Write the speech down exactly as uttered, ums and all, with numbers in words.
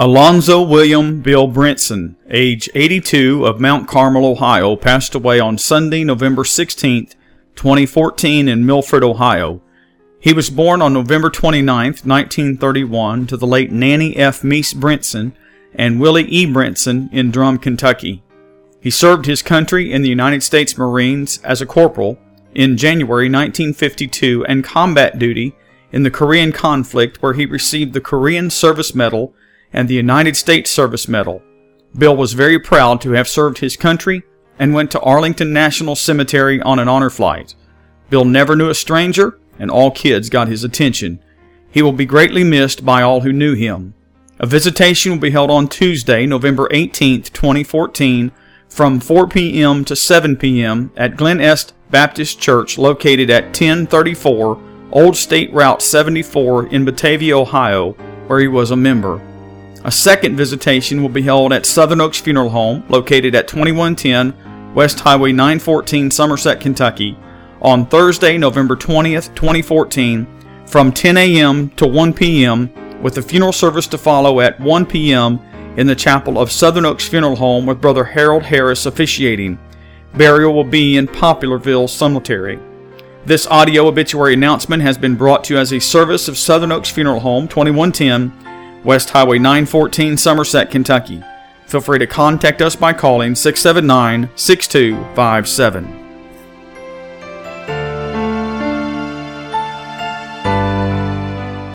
Alonzo William Bill Brinson, age eighty-two, of Mount Carmel, Ohio, passed away on Sunday, November sixteenth, twenty fourteen in Milford, Ohio. He was born on November twenty-ninth, nineteen thirty-one, to the late Nanny F. Meese Brinson and Willie E. Brinson in Drum, Kentucky. He served his country in the United States Marines as a corporal in January nineteen fifty-two and combat duty in the Korean conflict, where he received the Korean Service Medal and the United States Service Medal. Bill was very proud to have served his country and went to Arlington National Cemetery on an honor flight. Bill never knew a stranger, and all kids got his attention. He will be greatly missed by all who knew him. A visitation will be held on Tuesday, November eighteenth, twenty fourteen, from four p.m. to seven p.m. at Glen Est Baptist Church, located at ten thirty-four Old State Route seventy-four in Batavia, Ohio, where he was a member. A second visitation will be held at Southern Oaks Funeral Home, located at twenty-one ten West Highway nine fourteen, Somerset, Kentucky, on Thursday, November twentieth, twenty fourteen, from ten a.m. to one p.m., with the funeral service to follow at one p.m. in the chapel of Southern Oaks Funeral Home, with Brother Harold Harris officiating. Burial will be in Poplarville Cemetery. This audio obituary announcement has been brought to you as a service of Southern Oaks Funeral Home, twenty-one ten West Highway nine fourteen, Somerset, Kentucky. Feel free to contact us by calling six seven nine, six two five seven.